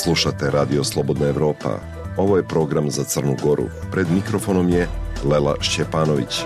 Slušate Radio Slobodna Evropa. Ovo je program za Crnu Goru. Pred mikrofonom je Lela Šćepanović.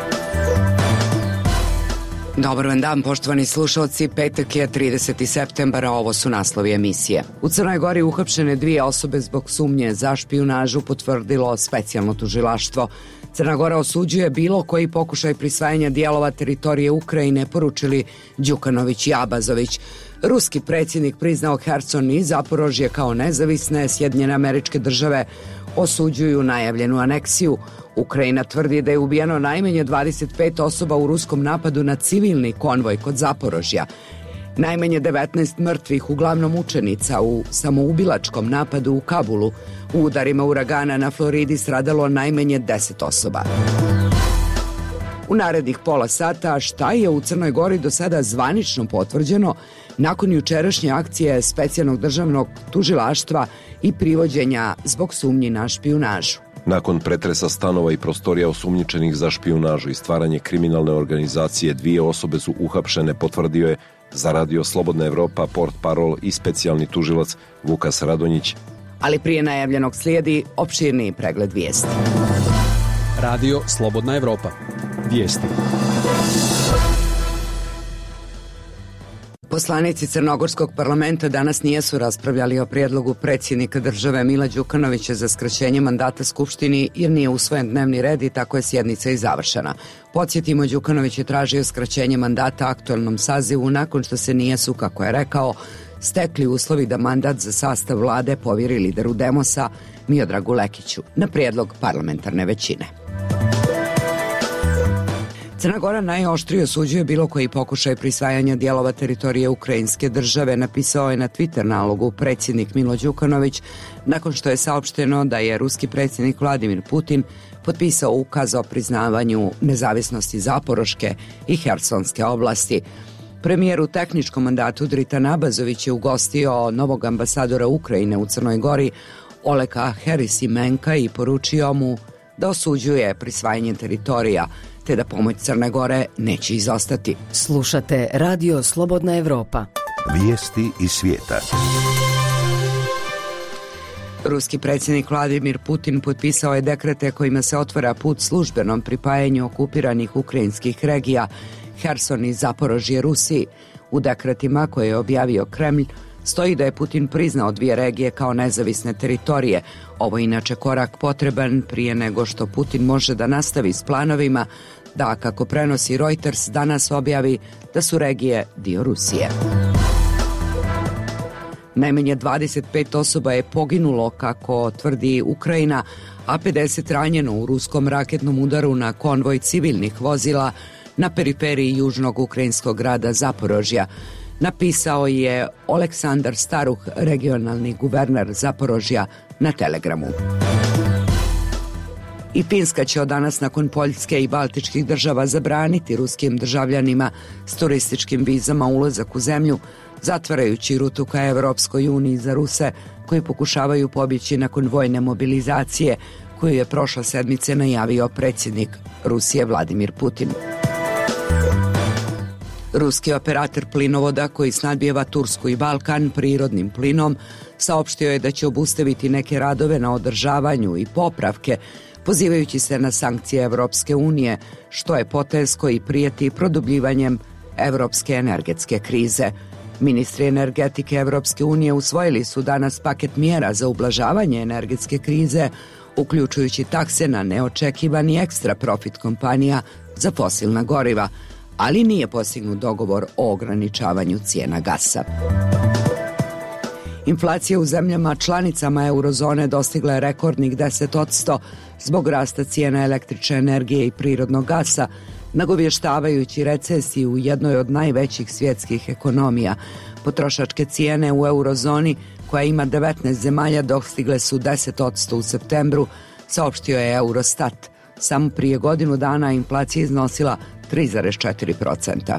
Dobar vam dan, poštovani slušalci. Petak je 30. septembara, ovo su naslovi emisije. U Crnoj Gori uhapšene 2 osobe zbog sumnje za špijunažu, potvrdilo specijalno tužilaštvo. Crna Gora osuđuje bilo koji pokušaj prisvajanja dijelova teritorije Ukrajine, poručili Đukanović i Abazović. Ruski predsjednik priznao Herson i Zaporožje kao nezavisne, Sjedinjene Američke Države osuđuju najavljenu aneksiju. Ukrajina tvrdi da je ubijeno najmanje 25 osoba u ruskom napadu na civilni konvoj kod Zaporožja. Najmanje 19 mrtvih, uglavnom učenica, u samoubilačkom napadu u Kabulu. U udarima uragana na Floridi stradalo najmanje 10 osoba. U narednih pola sata šta je u Crnoj Gori do sada zvanično potvrđeno nakon jučerašnje akcije specijalnog državnog tužilaštva i privođenja zbog sumnji na špijunažu. Nakon pretresa stanova i prostorija osumnjičenih za špijunažu i stvaranje kriminalne organizacije, 2 osobe su uhapšene, potvrdio je za Radio Slobodna Evropa portparol i specijalni tužilac Vukas Radonjić. Ali prije najavljenog slijedi opširniji pregled vijesti. Radio Slobodna Evropa. Vijesti. Poslanici Crnogorskog parlamenta danas nijesu raspravljali o prijedlogu predsjednika države Mila Đukanovića za skraćenje mandata Skupštini jer nije usvojen dnevni red i tako je sjednica i završena. Podsjetimo, Đukanović je tražio skraćenje mandata aktualnom sazivu nakon što se nijesu, kako je rekao, stekli uslovi da mandat za sastav vlade povjeri lideru Demosa Miodragu Lekiću na prijedlog parlamentarne većine. Crna Gora najoštrije osuđuje bilo koji pokušaj prisvajanja dijelova teritorije Ukrajinske države, napisao je na Twitter nalogu predsjednik Milo Đukanović nakon što je saopšteno da je ruski predsjednik Vladimir Putin potpisao ukaz o priznavanju nezavisnosti Zaporoške i Hersonske oblasti. Premijer u tehničkom mandatu Dritan Abazović je ugostio novog ambasadora Ukrajine u Crnoj Gori Oleka Herisimenka i poručio mu da osuđuje prisvajanje teritorija te da pomoć Crne Gore neće izostati. Slušate Radio Slobodna Evropa. Vijesti iz svijeta. Ruski predsjednik Vladimir Putin potpisao je dekrete kojima se otvara put službenom pripajanju okupiranih ukrajinskih regija Herson i Zaporožje Rusiji. U dekretima koje je objavio Kremlj stoji da je Putin priznao 2 regije kao nezavisne teritorije. Ovo je inače korak potreban prije nego što Putin može da nastavi s planovima da, kako prenosi Reuters, danas objavi da su regije dio Rusije. Najmanje 25 osoba je poginulo, kako tvrdi Ukrajina, a 50 ranjeno u ruskom raketnom udaru na konvoj civilnih vozila na periferiji južnog ukrajinskog grada Zaporožja. Napisao je Oleksandar Staruh, regionalni guverner Zaporožja, na Telegramu. I Finska će od danas nakon Poljske i Baltičkih država zabraniti ruskim državljanima s turističkim vizama ulazak u zemlju, zatvarajući rutu ka Evropskoj uniji za Ruse koji pokušavaju pobjeći nakon vojne mobilizacije koju je prošle sedmice najavio predsjednik Rusije Vladimir Putin. Ruski operator plinovoda koji snabdijeva Tursku i Balkan prirodnim plinom saopštio je da će obustaviti neke radove na održavanju i popravke, pozivajući se na sankcije Evropske unije, što je potez koji prijeti produbljivanjem evropske energetske krize. Ministri energetike Evropske unije usvojili su danas paket mjera za ublažavanje energetske krize, uključujući takse na neočekivani ekstra profit kompanija za fosilna goriva, ali nije postignut dogovor o ograničavanju cijena gasa. Inflacija u zemljama članicama eurozone dostigla je rekordnih 10% zbog rasta cijena električne energije i prirodnog gasa, nagovještavajući recesiju u jednoj od najvećih svjetskih ekonomija. Potrošačke cijene u eurozoni, koja ima 19 zemalja, dostigle su 10% u septembru, saopštio je Eurostat. Samo prije godinu dana inflacija iznosila 3,4%.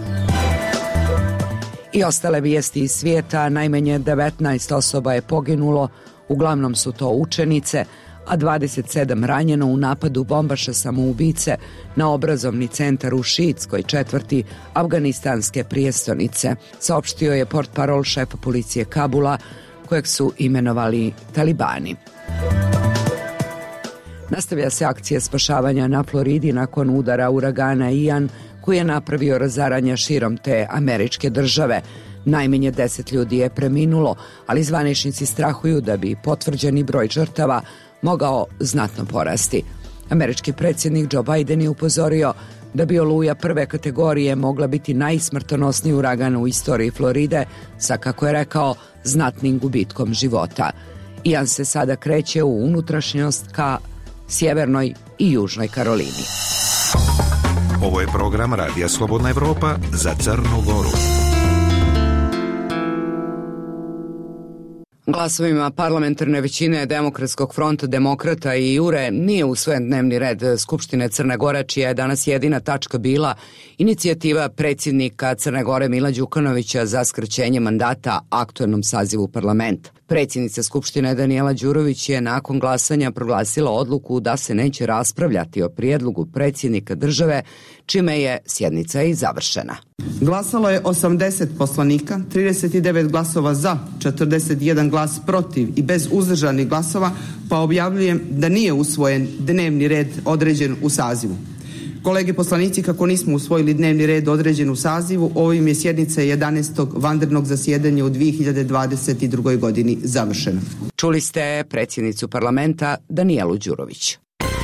I ostale vijesti iz svijeta, najmanje 19 osoba je poginulo, uglavnom su to učenice, a 27 ranjeno u napadu bombaša samoubice na obrazovni centar u šiitskoj četvrti afganistanske prijestolnice, saopštio je portparol šefa policije Kabula kojeg su imenovali talibani. Nastavlja se akcija spašavanja na Floridi nakon udara uragana Ian, koji je napravio razaranja širom te američke države. Najmanje 10 ljudi je preminulo, ali zvaničnici strahuju da bi potvrđeni broj žrtava mogao znatno porasti. Američki predsjednik Joe Biden je upozorio da bi oluja prve kategorije mogla biti najsmrtonosniji uragan u istoriji Floride sa, kako je rekao, znatnim gubitkom života. Ian se sada kreće u unutrašnjost ka Sjevernoj i Južnoj Karolini. Ovo je program Radija Slobodna Evropa za Crnu Goru. Glasovima parlamentarne većine Demokratskog fronta demokrata i Jure nije usvojen dnevni red Skupštine Crne Gore, čija je danas jedina tačka bila inicijativa predsjednika Crne Gore Mila Đukanovića za skraćenje mandata aktuelnom sazivu parlamenta. Predsjednica Skupštine Danijela Đurović je nakon glasanja proglasila odluku da se neće raspravljati o prijedlogu predsjednika države, čime je sjednica i završena. Glasalo je 80 poslanika, 39 glasova za, 41 glas protiv i bez uzdržanih glasova, pa objavljujem da nije usvojen dnevni red određen u sazivu. Kolege poslanici, kako nismo usvojili dnevni red određen u sazivu, ovim je sjednica 11. vanrednog zasjedanja u 2022. godini završena. Čuli ste predsjednicu parlamenta Danijelu Đurović.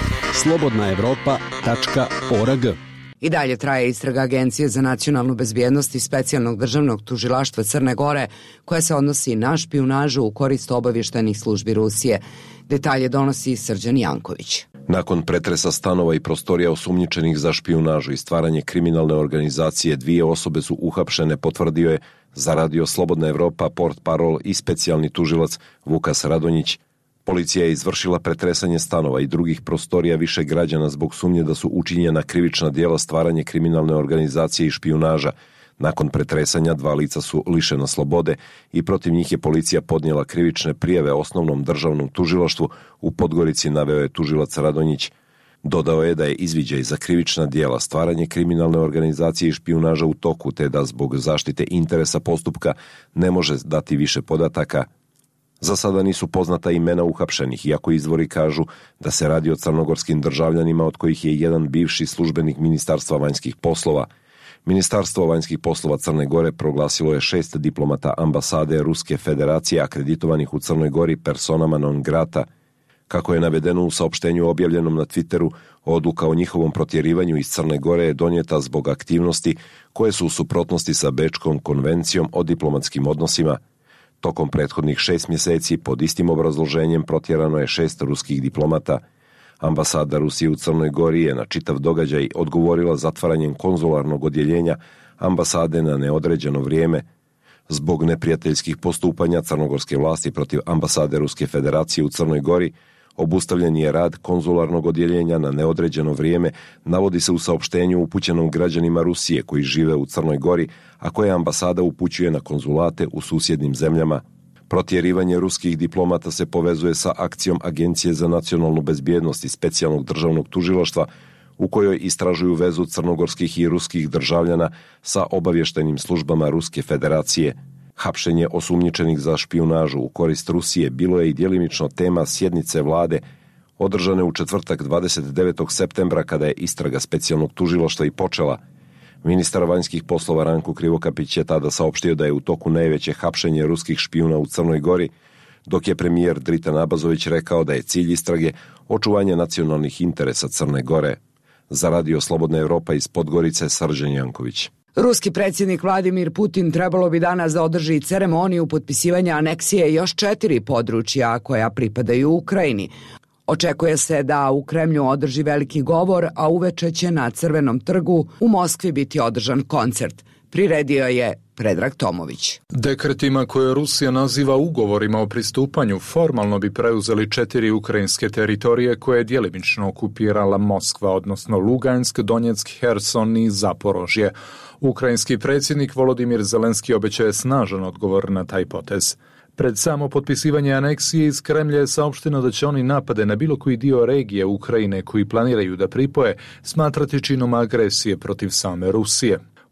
slobodnaevropa.org. I dalje traje istraga Agencije za nacionalnu bezbjednost i specijalnog državnog tužilaštva Crne Gore, koja se odnosi na špijunažu u korist obavještajnih službi Rusije. Detalje donosi Srđan Janković. Nakon pretresa stanova i prostorija osumnjičenih za špijunažu i stvaranje kriminalne organizacije, 2 osobe su uhapšene, potvrdio je za Radio Slobodna Evropa portparol i specijalni tužilac Vukas Radonjić. Policija je izvršila pretresanje stanova i drugih prostorija više građana zbog sumnje da su učinjena krivična djela stvaranje kriminalne organizacije i špijunaža. Nakon pretresanja 2 lica su lišena slobode i protiv njih je policija podnijela krivične prijave osnovnom državnom tužilaštvu u Podgorici, naveo je tužilac Radonjić. Dodao je da je izviđaj za krivična djela stvaranje kriminalne organizacije i špijunaža u toku, te da zbog zaštite interesa postupka ne može dati više podataka. Za sada nisu poznata imena uhapšenih, iako izvori kažu da se radi o crnogorskim državljanima, od kojih je jedan bivši službenik Ministarstva vanjskih poslova. Ministarstvo vanjskih poslova Crne Gore proglasilo je 6 diplomata ambasade Ruske federacije akreditovanih u Crnoj Gori personama non grata. Kako je navedeno u saopštenju objavljenom na Twitteru, odluka o njihovom protjerivanju iz Crne Gore je donijeta zbog aktivnosti koje su u suprotnosti sa Bečkom konvencijom o diplomatskim odnosima. Tokom prethodnih 6 mjeseci pod istim obrazloženjem protjerano je 6 ruskih diplomata. Ambasada Rusije u Crnoj Gori je na čitav događaj odgovorila zatvaranjem konzularnog odjeljenja ambasade na neodređeno vrijeme. Zbog neprijateljskih postupanja crnogorske vlasti protiv ambasade Ruske federacije u Crnoj Gori, obustavljen je rad konzularnog odjeljenja na neodređeno vrijeme, navodi se u saopštenju upućenom građanima Rusije koji žive u Crnoj Gori, a koje ambasada upućuje na konzulate u susjednim zemljama. Protjerivanje ruskih diplomata se povezuje sa akcijom Agencije za nacionalnu bezbjednost i specijalnog državnog tužilaštva, u kojoj istražuju vezu crnogorskih i ruskih državljana sa obavještajnim službama Ruske federacije. Hapšenje osumnjičenih za špijunažu u korist Rusije bilo je i djelimično tema sjednice vlade održane u četvrtak 29. septembra, kada je istraga specijalnog tužilaštva i počela. Ministar vanjskih poslova Ranko Krivokapić je tada saopštio da je u toku najveće hapšenje ruskih špijuna u Crnoj Gori, dok je premijer Dritan Abazović rekao da je cilj istrage očuvanje nacionalnih interesa Crne Gore. Za Radio Slobodna Evropa iz Podgorice, Srđan Janković. Ruski predsjednik Vladimir Putin trebalo bi danas da održi ceremoniju potpisivanja aneksije još 4 područja koja pripadaju Ukrajini. Očekuje se da u Kremlju održi veliki govor, a uveče će na Crvenom trgu u Moskvi biti održan koncert. Priredio je Predrag Tomović. Dekretima koje Rusija naziva ugovorima o pristupanju formalno bi preuzeli 4 ukrajinske teritorije koje je djelimično okupirala Moskva, odnosno Lugansk, Donjeck, Herson i Zaporožje. Ukrajinski predsjednik Volodimir Zelenski obećaje snažan odgovor na taj potez. Pred samo potpisivanje aneksije iz Kremlja je saopšteno da će oni napade na bilo koji dio regije Ukrajine koji planiraju da pripoje smatrati činom agresije protiv same Rusije.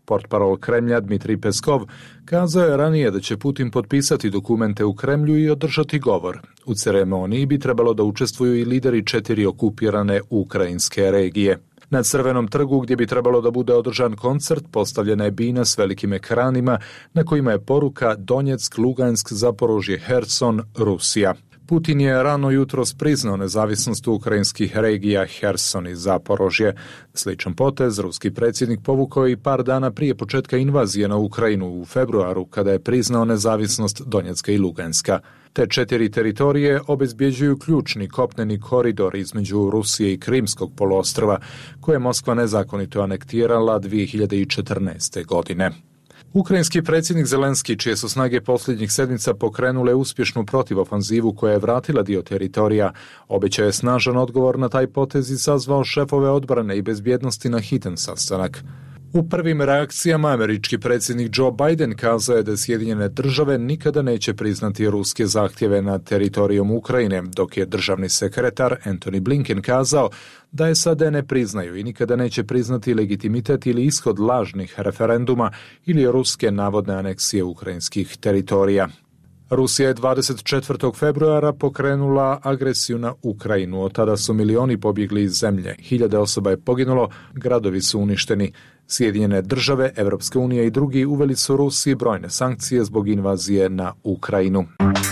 Portparol Kremlja Dmitrij Peskov kazao je ranije da će Putin potpisati dokumente u Kremlju i održati govor. U ceremoniji bi trebalo da učestvuju i lideri 4 okupirane ukrajinske regije. Na Crvenom trgu, gdje bi trebalo da bude održan koncert, postavljena je bina s velikim ekranima na kojima je poruka Donjeck, Lugansk, Zaporožje, Herson, Rusija. Putin je rano jutros priznao nezavisnost ukrajinskih regija Herson i Zaporožje. Sličan potez ruski predsjednik povukao i par dana prije početka invazije na Ukrajinu u februaru, kada je priznao nezavisnost Donjecka i Luganska. Te 4 teritorije obezbjeđuju ključni kopneni koridor između Rusije i Krimskog poluostrva, koje je Moskva nezakonito anektirala 2014. godine. Ukrajinski predsjednik Zelenski, čije su snage posljednjih sedmica pokrenule uspješnu protivofanzivu koja je vratila dio teritorija, obećao je snažan odgovor na taj potez i sazvao šefove odbrane i bezbjednosti na hitan sastanak. U prvim reakcijama američki predsjednik Joe Biden kazao je da Sjedinjene države nikada neće priznati ruske zahtjeve nad teritorijom Ukrajine, dok je državni sekretar Antony Blinken kazao da SAD ne priznaju i nikada neće priznati legitimitet ili ishod lažnih referenduma ili ruske navodne aneksije ukrajinskih teritorija. Rusija je 24. februara pokrenula agresiju na Ukrajinu. Od tada su milioni pobjegli iz zemlje. 1000 osoba je poginulo, gradovi su uništeni. Sjedinjene države, Evropska unija i drugi uveli su Rusiji brojne sankcije zbog invazije na Ukrajinu.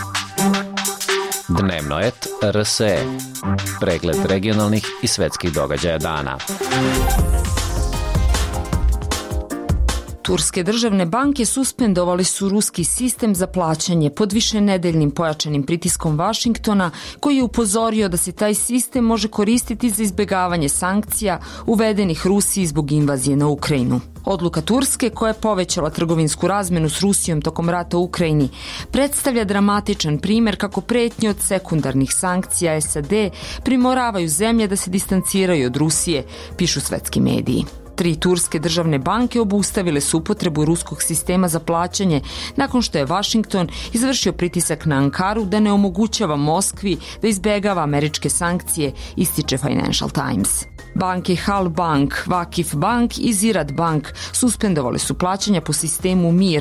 Dnevno et RSE. Pregled regionalnih i svetskih događaja dana. Turske državne banke suspendovali su ruski sistem za plaćanje pod višenedeljnim pojačanim pritiskom Vašingtona, koji je upozorio da se taj sistem može koristiti za izbjegavanje sankcija uvedenih Rusiji zbog invazije na Ukrajinu. Odluka Turske, koja je povećala trgovinsku razmenu s Rusijom tokom rata u Ukrajini, predstavlja dramatičan primjer kako pretnje od sekundarnih sankcija SAD primoravaju zemlje da se distanciraju od Rusije, pišu svetski mediji. 3 turske državne banke obustavile su upotrebu ruskog sistema za plaćanje nakon što je Washington izvršio pritisak na Ankaru da ne omogućava Moskvi da izbjegava američke sankcije, ističe Financial Times. Banke Hal Bank, Vakif Bank i Zirad Bank suspendovali su plaćanja po sistemu MIR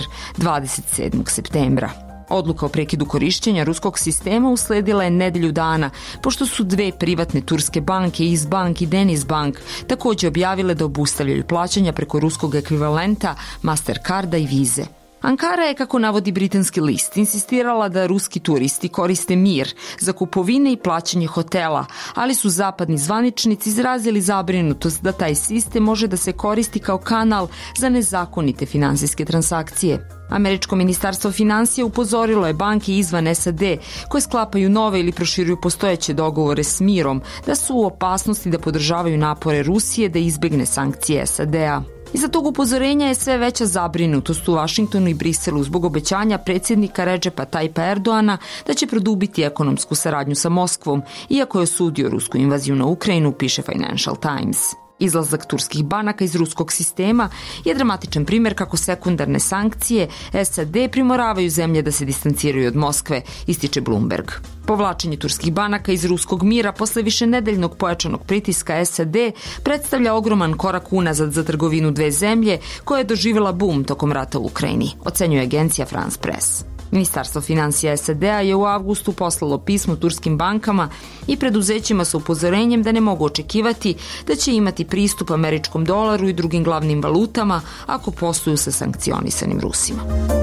27. septembra. Odluka o prekidu korištenja ruskog sistema usledila je nedelju dana, pošto su 2 privatne turske banke, Izbank i Denizbank, također objavile da obustavljaju plaćanja preko ruskog ekvivalenta Mastercarda i Vize. Ankara je, kako navodi britanski list, insistirala da ruski turisti koriste MIR za kupovine i plaćanje hotela, ali su zapadni zvaničnici izrazili zabrinutost da taj sistem može da se koristi kao kanal za nezakonite finansijske transakcije. Američko ministarstvo financija upozorilo je banke izvan SAD koje sklapaju nove ili proširuju postojeće dogovore s MIR-om da su u opasnosti da podržavaju napore Rusije da izbjegne sankcije SAD-a. Iza tog upozorenja je sve veća zabrinutost u Vašingtonu i Briselu zbog obećanja predsjednika Redžepa Tajpa Erdoana da će produbiti ekonomsku saradnju sa Moskvom, iako je osudio rusku invaziju na Ukrajinu, piše Financial Times. Izlazak turskih banaka iz ruskog sistema je dramatičan primjer kako sekundarne sankcije SAD primoravaju zemlje da se distanciraju od Moskve, ističe Bloomberg. Povlačenje turskih banaka iz ruskog mira posle višenedeljnog pojačanog pritiska SAD predstavlja ogroman korak unazad za trgovinu 2 zemlje koja je doživjela bum tokom rata u Ukrajini, ocenjuje agencija France Press. Ministarstvo financija SAD-a je u avgustu poslalo pismo turskim bankama i preduzećima sa upozorenjem da ne mogu očekivati da će imati pristup američkom dolaru i drugim glavnim valutama ako posluju sa sankcionisanim Rusima.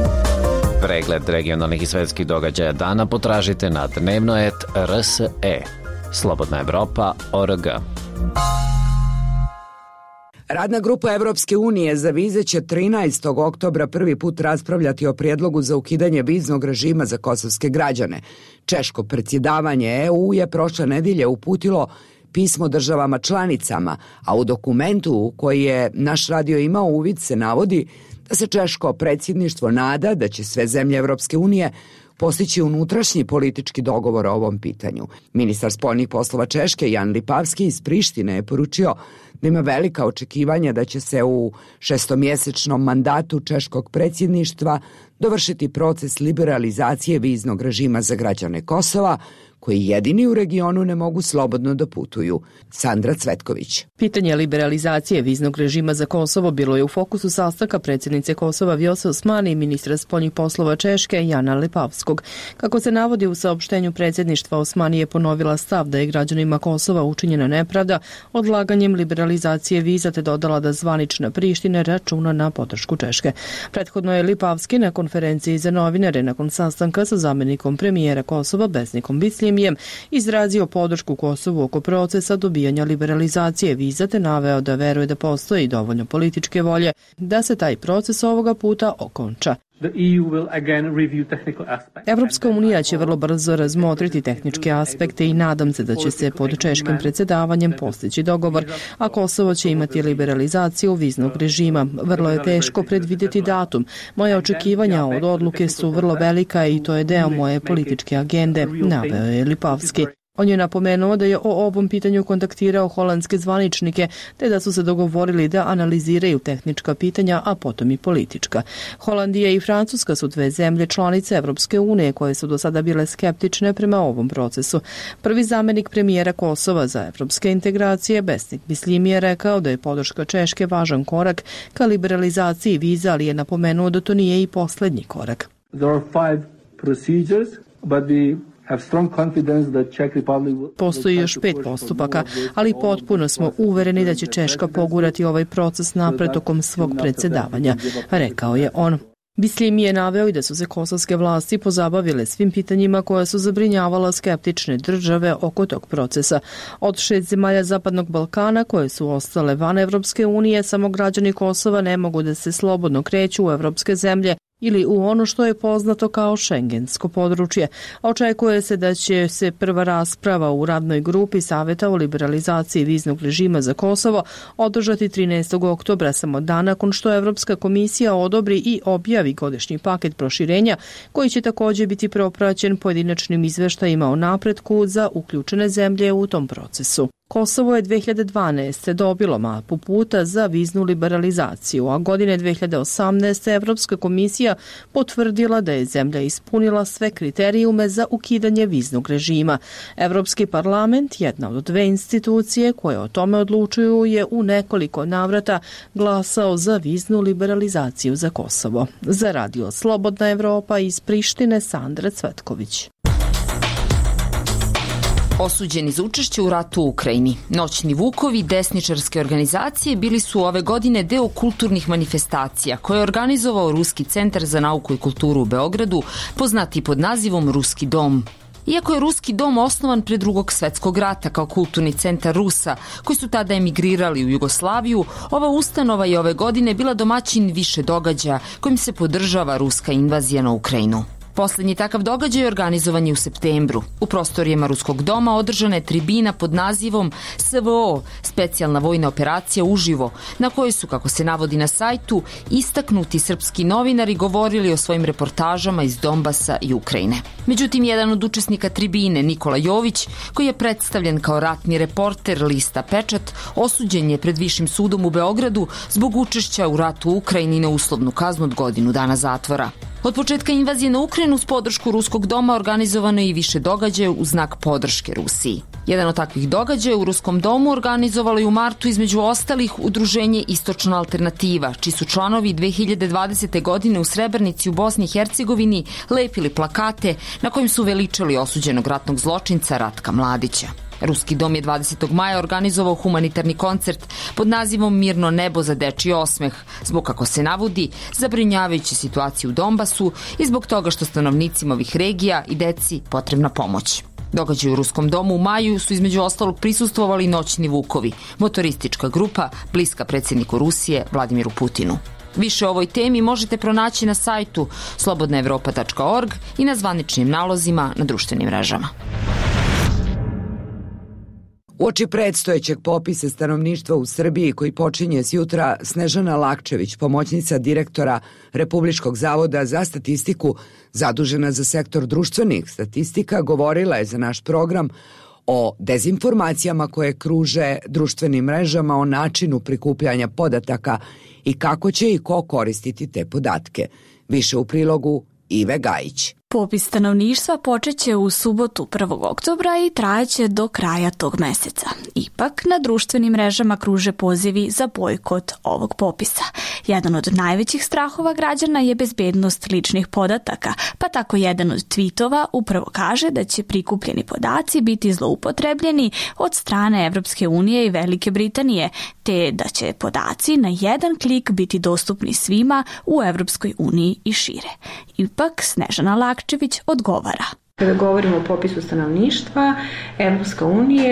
Pregled regionalnih i svetskih događaja dana potražite na dnevno.rs.e. Slobodna Evropa.org. Radna grupa Evropske unije za vize će 13. oktobra prvi put raspravljati o prijedlogu za ukidanje viznog režima za kosovske građane. Češko predsjedavanje EU je prošle nedjelje uputilo pismo državama članicama, a u dokumentu u koji je naš radio imao uvid se navodi da se češko predsjedništvo nada da će sve zemlje Evropske unije postići unutrašnji politički dogovor o ovom pitanju. Ministar spoljnih poslova Češke Jan Lipavski iz Prištine je poručio da ima velika očekivanja da će se u 6-mjesečnom mandatu češkog predsjedništva dovršiti proces liberalizacije viznog režima za građane Kosova, koji jedini u regionu ne mogu slobodno da putuju. Sandra Cvetković. Pitanje liberalizacije viznog režima za Kosovo bilo je u fokusu sastanka predsjednice Kosova Vjose Osmani i ministra spoljnih poslova Češke Jana Lepavskog. Kako se navodi u saopštenju predsjedništva, Osmani je ponovila stav da je građanima Kosova učinjena nepravda odlaganjem liberalizacije viza, te dodala da zvanična Priština računa na podršku Češke. Prethodno je Lipavski na konferenciji za novinare nakon sastanka sa zamjenikom premijera Kosova Besnikom Bicljemijem izrazio podršku Kosovu oko procesa dobijanja liberalizacije viza, te naveo da veruje da postoji dovoljno političke volje da se taj proces ovoga puta okonča. Evropska unija će vrlo brzo razmotriti tehničke aspekte i nadam se da će se pod češkim predsjedavanjem postići dogovor, a Kosovo će imati liberalizaciju viznog režima. Vrlo je teško predvidjeti datum. Moje očekivanja od odluke su vrlo velika i to je deo moje političke agende, naveo je Lipavski. On je napomenuo da je o ovom pitanju kontaktirao holandske zvaničnike, te da su se dogovorili da analiziraju tehnička pitanja, a potom i politička. Holandija i Francuska su dve zemlje članice Evropske unije koje su do sada bile skeptične prema ovom procesu. Prvi zamjenik premijera Kosova za evropske integracije, Besnik Bicljimi, je rekao da je podrška Češke važan korak ka liberalizaciji viza, ali je napomenuo da to nije i posljednji korak. Postoji još 5 postupaka, ali potpuno smo uvereni da će Češka pogurati ovaj proces napred tokom svog predsjedavanja, rekao je on. Bicljimi je naveo i da su se kosovske vlasti pozabavile svim pitanjima koja su zabrinjavala skeptične države oko tog procesa. Od 6 zemalja Zapadnog Balkana koje su ostale van Evropske unije, samo građani Kosova ne mogu da se slobodno kreću u evropske zemlje ili u ono što je poznato kao šengensko područje. Očekuje se da će se prva rasprava u radnoj grupi Saveta o liberalizaciji viznog režima za Kosovo održati 13. oktobra, samo dan nakon što Evropska komisija odobri i objavi godišnji paket proširenja, koji će također biti propraćen pojedinačnim izveštajima o napretku za uključene zemlje u tom procesu. Kosovo je 2012. dobilo mapu puta za viznu liberalizaciju, a godine 2018. Evropska komisija potvrdila da je zemlja ispunila sve kriterijume za ukidanje viznog režima. Evropski parlament, jedna od dve institucije koje o tome odlučuju, je u nekoliko navrata glasao za viznu liberalizaciju za Kosovo. Za Radio Slobodna Evropa iz Prištine, Sandra Cvetković. Osuđeni za učešće u ratu u Ukrajini. Noćni vukovi desničarske organizacije bili su ove godine deo kulturnih manifestacija koje je organizovao Ruski centar za nauku i kulturu u Beogradu, poznati pod nazivom Ruski dom. Iako je Ruski dom osnovan pre Drugog svetskog rata kao kulturni centar Rusa, koji su tada emigrirali u Jugoslaviju, ova ustanova je ove godine bila domaćin više događaja kojim se podržava ruska invazija na Ukrajinu. Poslednji takav događaj organizovan je u septembru. U prostorijama Ruskog doma održana je tribina pod nazivom SVO, specijalna vojna operacija uživo, na kojoj su, kako se navodi na sajtu, istaknuti srpski novinari govorili o svojim reportažama iz Donbasa i Ukrajine. Međutim, jedan od učesnika tribine, Nikola Jović, koji je predstavljen kao ratni reporter lista Pečat, osuđen je pred Višim sudom u Beogradu zbog učešća u ratu u Ukrajini na uslovnu kaznu od godinu dana zatvora. Od početka invazije na Ukrajinu s podršku Ruskog doma organizovano je i više događaja u znak podrške Rusiji. Jedan od takvih događaja u Ruskom domu organizovalo je u martu između ostalih udruženje Istočna alternativa, čiji su članovi 2020. godine u Srebrenici u Bosni i Hercegovini lepili plakate na kojim su veličali osuđenog ratnog zločinca Ratka Mladića. Ruski dom je 20. maja organizovao humanitarni koncert pod nazivom Mirno nebo za dečiji osmeh, zbog, kako se navodi, zabrinjavajuće situacije u Donbasu i zbog toga što stanovnicima ovih regija i deci potrebna pomoć. Događaj u Ruskom domu u maju su između ostalog prisustvovali noćni vukovi, motoristička grupa bliska predsjedniku Rusije Vladimiru Putinu. Više o ovoj temi možete pronaći na sajtu slobodnaevropa.org i na zvaničnim nalozima na društvenim mrežama. Uoči predstojećeg popisa stanovništva u Srbiji koji počinje s jutra, Snežana Lakčević, pomoćnica direktora Republičkog zavoda za statistiku zadužena za sektor društvenih statistika, govorila je za naš program o dezinformacijama koje kruže društvenim mrežama, o načinu prikupljanja podataka i kako će i ko koristiti te podatke. Više u prilogu Ive Gajić. Popis stanovništva počeće u subotu 1. oktobra i trajeće do kraja tog meseca. Ipak, na društvenim mrežama kruže pozivi za bojkot ovog popisa. Jedan od najvećih strahova građana je bezbednost ličnih podataka, pa tako jedan od tweetova upravo kaže da će prikupljeni podaci biti zloupotrebljeni od strane Evropske unije i Velike Britanije, te da će podaci na jedan klik biti dostupni svima u Evropskoj uniji i šire. Ipak, Snežana Lakčević odgovara. Kada govorimo o popisu stanovništva, Evropska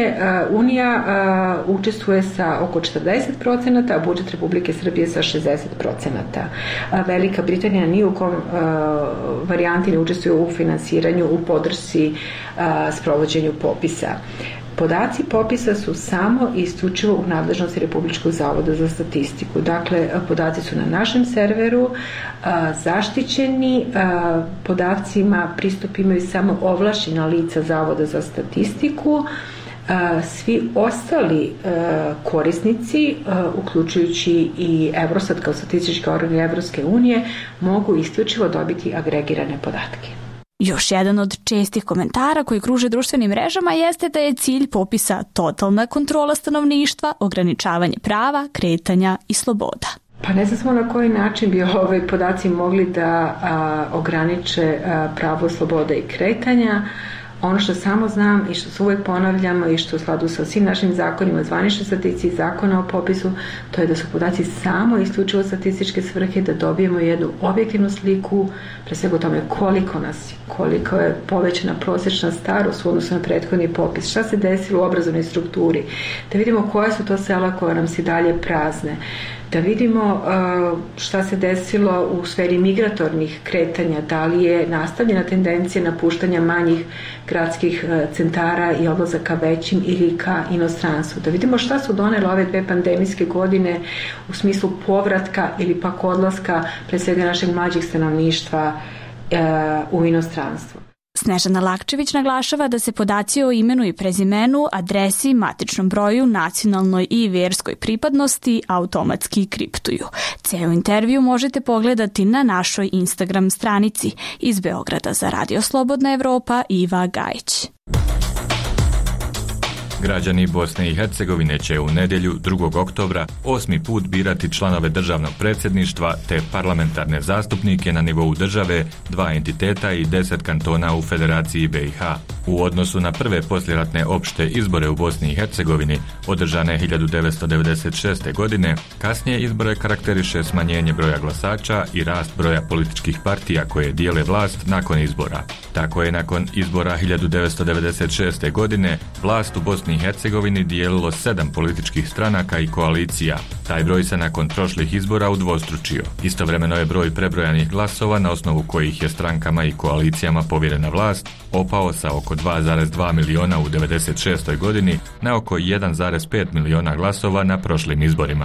unija učestvuje sa oko 40%, a budžet Republike Srbije sa 60%. Velika Britanija ni u kom varijanti ne učestvuje u finansiranju, u podršci sprovođenju popisa. Podaci popisa su samo i isključivo u nadležnosti Republičkog zavoda za statistiku. Dakle, podaci su na našem serveru zaštićeni, podacima pristup imaju samo ovlašćena lica Zavoda za statistiku. Svi ostali korisnici, uključujući i Eurostat kao statistički organ Evropske unije, mogu isključivo dobiti agregirane podatke. Još jedan od čestih komentara koji kruže društvenim mrežama jeste da je cilj popisa totalna kontrola stanovništva, ograničavanje prava, kretanja i sloboda. Pa ne znam smo na koji način bi podaci mogli da ograniče pravo, sloboda i kretanja. Ono što samo znam i što se uvijek ponavljamo i što u skladu sa svim našim zakonima, zvaničnoj statistici, zakona o popisu, to je da su podaci samo isključivo statističke svrhe, da dobijemo jednu objektivnu sliku, pre svega o tome koliko nas je, koliko je povećana prosječna starost u odnosu na prethodni popis, šta se desilo u obrazovnoj strukturi, da vidimo koja su to sela koja nam se dalje prazne, da vidimo šta se desilo u sferi migratornih kretanja, da li je nastavljena tendencija napuštanja manjih gradskih centara i odlazaka većim ili ka inostranstvu. Da vidimo šta su donele ove 2 pandemijske godine u smislu povratka ili pak odlaska pre svega našeg mlađeg stanovništva u inostranstvo. Snežana Lakčević naglašava da se podaci o imenu i prezimenu, adresi, matičnom broju, nacionalnoj i vjerskoj pripadnosti automatski kriptuju. Ceo intervju možete pogledati na našoj Instagram stranici. Iz Beograda za Radio Slobodna Evropa, Iva Gajić. Građani Bosne i Hercegovine će u nedjelju 2. oktobra 8. put birati članove državnog predsjedništva te parlamentarne zastupnike na nivou države, 2 entiteta i 10 kantona u Federaciji BiH. U odnosu na prve poslijeratne opšte izbore u Bosni i Hercegovini, održane 1996. godine, kasnije izbore karakteriše smanjenje broja glasača i rast broja političkih partija koje dijele vlast nakon izbora. Tako je nakon izbora 1996. godine vlast u Bosni i Hercegovini dijelilo 7 političkih stranaka i koalicija. Taj broj se nakon prošlih izbora udvostručio. Istovremeno je broj prebrojanih glasova na osnovu kojih je strankama i koalicijama povjerena vlast opao sa oko 2,2 miliona u 1996. godini na oko 1,5 miliona glasova na prošlim izborima.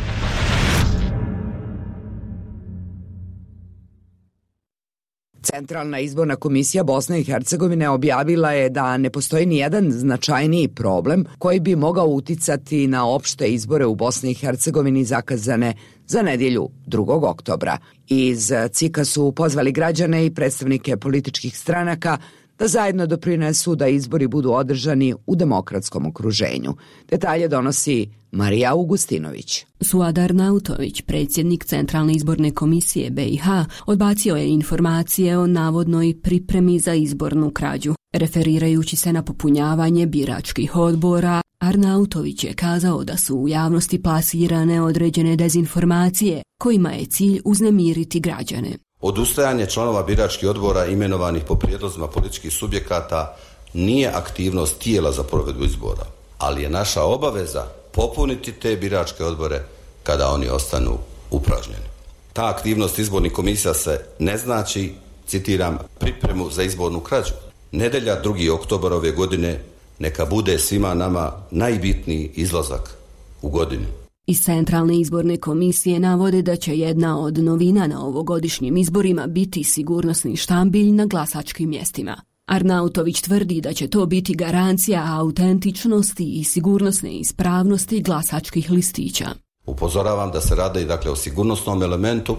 Centralna izborna komisija Bosne i Hercegovine objavila je da ne postoji ni jedan značajniji problem koji bi mogao uticati na opšte izbore u Bosni i Hercegovini zakazane za nedjelju 2. oktobra. Iz CIK-a su pozvali građane i predstavnike političkih stranaka da zajedno doprinesu da izbori budu održani u demokratskom okruženju. Detalje donosi Marija Augustinović. Suad Arnautović, predsjednik Centralne izborne komisije BiH, odbacio je informacije o navodnoj pripremi za izbornu krađu. Referirajući se na popunjavanje biračkih odbora, Arnautović je kazao da su u javnosti plasirane određene dezinformacije kojima je cilj uznemiriti građane. Odustajanje članova biračkih odbora imenovanih po prijedlozima političkih subjekata nije aktivnost tijela za provedbu izbora, ali je naša obaveza popuniti te biračke odbore kada oni ostanu upražnjeni. Ta aktivnost izbornih komisija se ne znači, citiram, pripremu za izbornu krađu. Nedjelja 2. oktobar ove godine neka bude svima nama najbitniji izlazak u godini. Iz Centralne izborne komisije navode da će jedna od novina na ovogodišnjim izborima biti sigurnosni štambilj na glasačkim mjestima. Arnautović tvrdi da će to biti garancija autentičnosti i sigurnosne ispravnosti glasačkih listića. Upozoravam da se radi o sigurnosnom elementu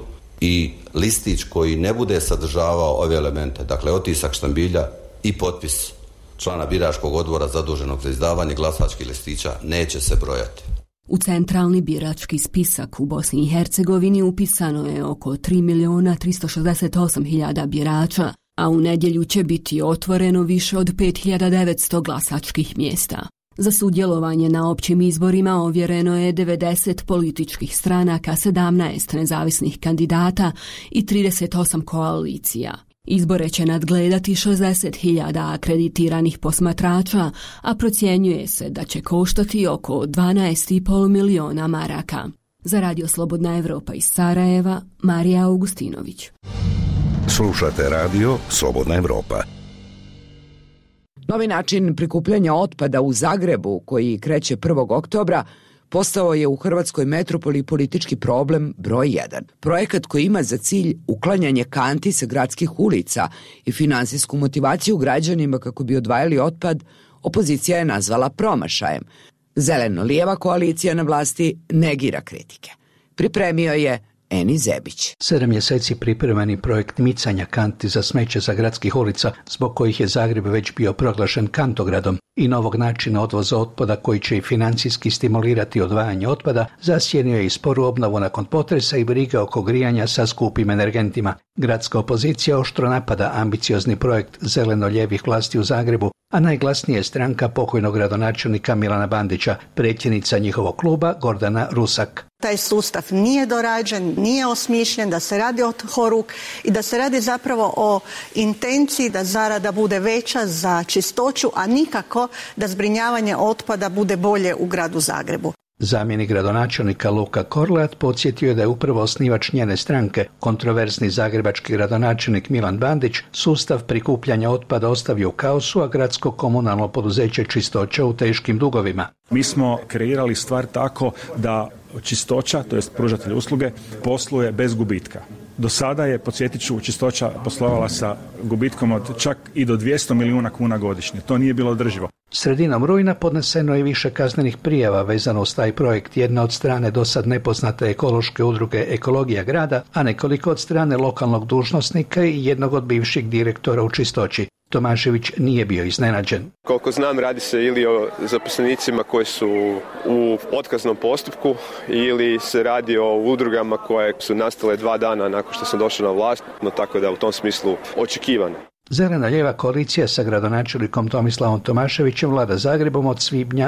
i listić koji ne bude sadržavao ove elemente, dakle otisak štambilja i potpis člana biračkog odbora zaduženog za izdavanje glasačkih listića neće se brojati. U centralni birački spisak u Bosni i Hercegovini upisano je oko 3.368.000 birača, a u nedjelju će biti otvoreno više od 5.900 glasačkih mjesta. Za sudjelovanje na općim izborima ovjereno je 90 političkih stranaka, 17 nezavisnih kandidata i 38 koalicija. Izbore će nadgledati 60.000 akreditiranih posmatrača, a procjenjuje se da će koštati oko 12,5 miliona maraka. Za Radio Slobodna Evropa iz Sarajeva, Marija Augustinović. Slušate Radio Slobodna Evropa. Novi način prikupljanja otpada u Zagrebu, koji kreće 1. oktobra, postao je u hrvatskoj metropoli politički problem broj 1. Projekat koji ima za cilj uklanjanje kanti sa gradskih ulica i finansijsku motivaciju građanima kako bi odvajali otpad, opozicija je nazvala promašajem. Zeleno-lijeva koalicija na vlasti negira kritike. Pripremio je Eni Zebić. 7 mjeseci pripremani projekt micanja kanti za smeće za gradskih ulica, zbog kojih je Zagreb već bio proglašen kantogradom, i novog načina odvoza otpada koji će i financijski stimulirati odvajanje otpada, zasjenio je i sporu obnovu nakon potresa i brige oko grijanja sa skupim energentima. Gradska opozicija oštro napada ambiciozni projekt zeleno-lijevih vlasti u Zagrebu, a najglasnija je stranka pokojnog gradonačelnika Milana Bandića, predsjednica njihovog kluba Gordana Rusak. Taj sustav nije dorađen, nije osmišljen, da se radi od horuk i da se radi zapravo o intenciji da zarada bude veća za čistoću, a nikako da zbrinjavanje otpada bude bolje u gradu Zagrebu. Zamjenik gradonačelnika Luka Korlat podsjetio je da je upravo osnivač njene stranke, kontroverzni zagrebački gradonačelnik Milan Bandić, sustav prikupljanja otpada ostavio u kaosu, a gradsko komunalno poduzeće Čistoća u teškim dugovima. Mi smo kreirali stvar tako da Čistoća, to jest pružatelj usluge, posluje bez gubitka. Do sada je, podsjetit ću, Čistoća poslovala sa gubitkom od čak i do 200 milijuna kuna godišnje. To nije bilo održivo. Sredinom rujna podneseno je više kaznenih prijava vezano uz taj projekt, jedna od strane dosad nepoznate ekološke udruge Ekologija grada, a nekoliko od strane lokalnog dužnosnika i jednog od bivših direktora u Čistoći. Tomašević nije bio iznenađen. Koliko znam, radi se ili o zaposlenicima koji su u otkaznom postupku ili se radi o udrugama koje su nastale 2 dana nakon što sam došao na vlast, no tako da u tom smislu očekivano. Zeleno-lijeva koalicija sa gradonačelnikom Tomislavom Tomaševićem vlada Zagrebom od svibnja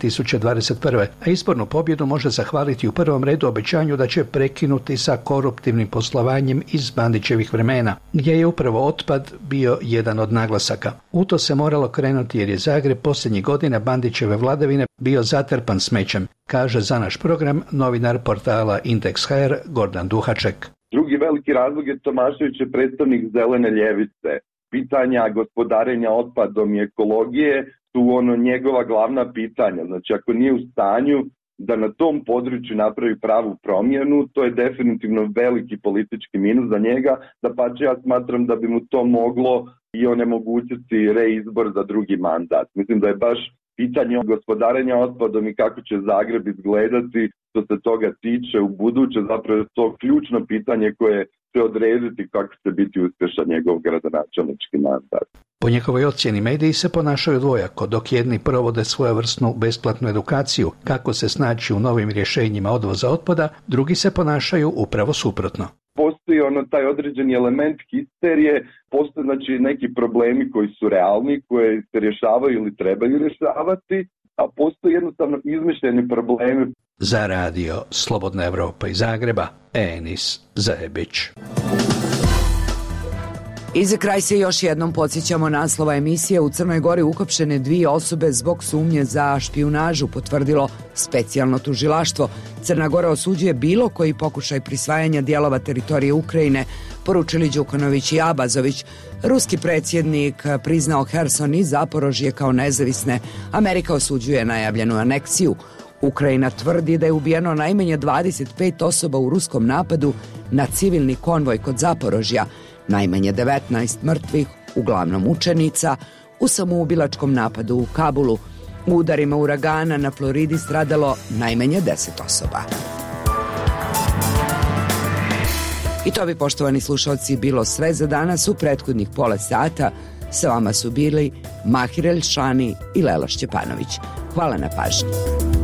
2021. A izbornu pobjedu može zahvaliti u prvom redu obećanju da će prekinuti sa koruptivnim poslovanjem iz Bandićevih vremena, gdje je upravo otpad bio jedan od naglasaka. U to se moralo krenuti jer je Zagreb posljednjih godina Bandićeve vladavine bio zatrpan smećem, kaže za naš program novinar portala Indeks.hr Gordan Duhaček. Drugi veliki razlog je Tomašević je predstavnik zelene ljevice. Pitanja gospodarenja otpadom i ekologije su njegova glavna pitanja. Znači, ako nije u stanju da na tom području napravi pravu promjenu, to je definitivno veliki politički minus za njega. Dapače, ja smatram da bi mu to moglo i onemogućiti reizbor za drugi mandat. Mislim da je baš pitanje gospodarenja otpadom i kako će Zagreb izgledati što se toga tiče u buduće, zapravo je to ključno pitanje koje će odrediti kako će biti uspješan njegov gradonačelnički mandat. Po njegovoj ocjeni mediji se ponašaju dvojako, dok jedni provode svojevrsnu besplatnu edukaciju kako se snaći u novim rješenjima odvoza otpada, drugi se ponašaju upravo suprotno. Postoji taj određeni element histerije, postoje znači neki problemi koji su realni, koje se rješavaju ili trebaju rješavati, a postoji jednostavno izmišljeni problemi. Za Radio Slobodna Evropa iz Zagreba, Enis Zebić. I za kraj se još jednom podsjećamo naslova emisije. U Crnoj Gori uhapšene 2 osobe zbog sumnje za špijunažu, potvrdilo specijalno tužilaštvo. Crna Gora osuđuje bilo koji pokušaj prisvajanja dijelova teritorije Ukrajine, poručili Đukanović i Abazović. Ruski predsjednik priznao Herson i Zaporožje kao nezavisne. Amerika osuđuje najavljenu aneksiju. Ukrajina tvrdi da je ubijeno najmanje 25 osoba u ruskom napadu na civilni konvoj kod Zaporožja. Najmanje 19 mrtvih, uglavnom učenica, u samoubilačkom napadu u Kabulu. U udarima uragana na Floridi stradalo najmanje 10 osoba. I to bi, poštovani slušalci, bilo sve za danas. U prethodnih pola sata sa vama su bili Mahir Elšani i Lela Šćepanović. Hvala na pažnji.